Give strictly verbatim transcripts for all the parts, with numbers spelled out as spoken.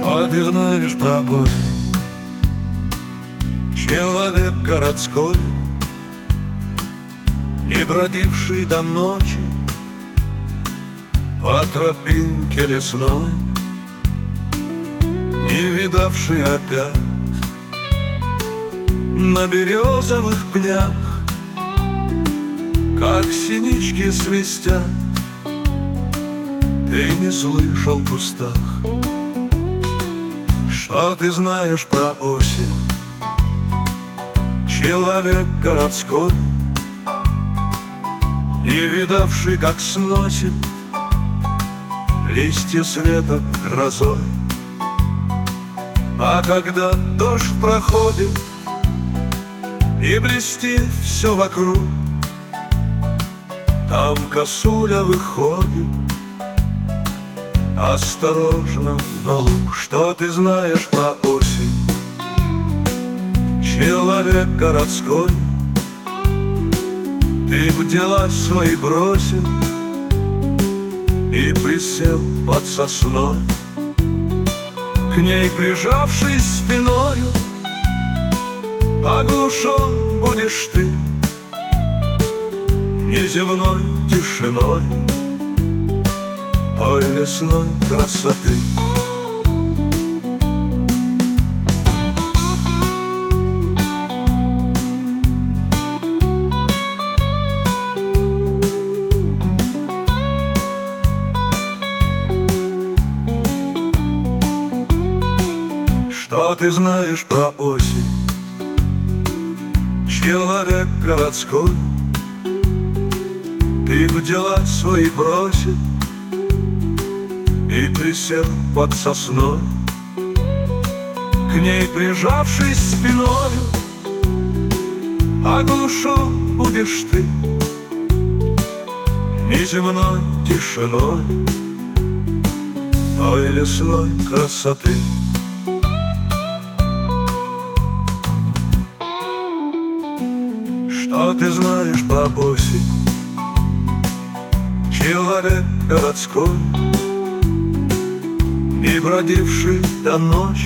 А ты знаешь такой человек городской, не бродивший до ночи по тропинке лесной, не видавший опять на березовых пнях, как синички свистят, ты не слышал в кустах. Что ты знаешь про осень, человек городской, не видавший, как сносит листья света грозой? А когда дождь проходит и блестит все вокруг, там косуля выходит осторожно на луг. Что ты знаешь про осень, человек городской? Ты в дела свои бросил и присел под сосной, к ней прижавшись спиною, оглушен будешь ты неземной тишиной той лесной красоты. Что ты знаешь про осень, человек городской? Ты в дела свои бросил и присел под сосной, к ней прижавшись спиною, оглушен будешь ты неземной тишиной той лесной красоты. Что ты знаешь про осень, человек городской, не бродивший до ночи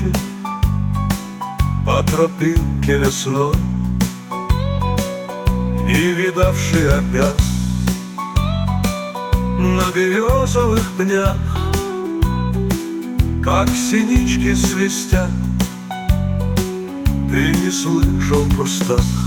по тропинке лесной, не видавший опять на березовых пнях, как синички свистят, ты не слышал в кустах.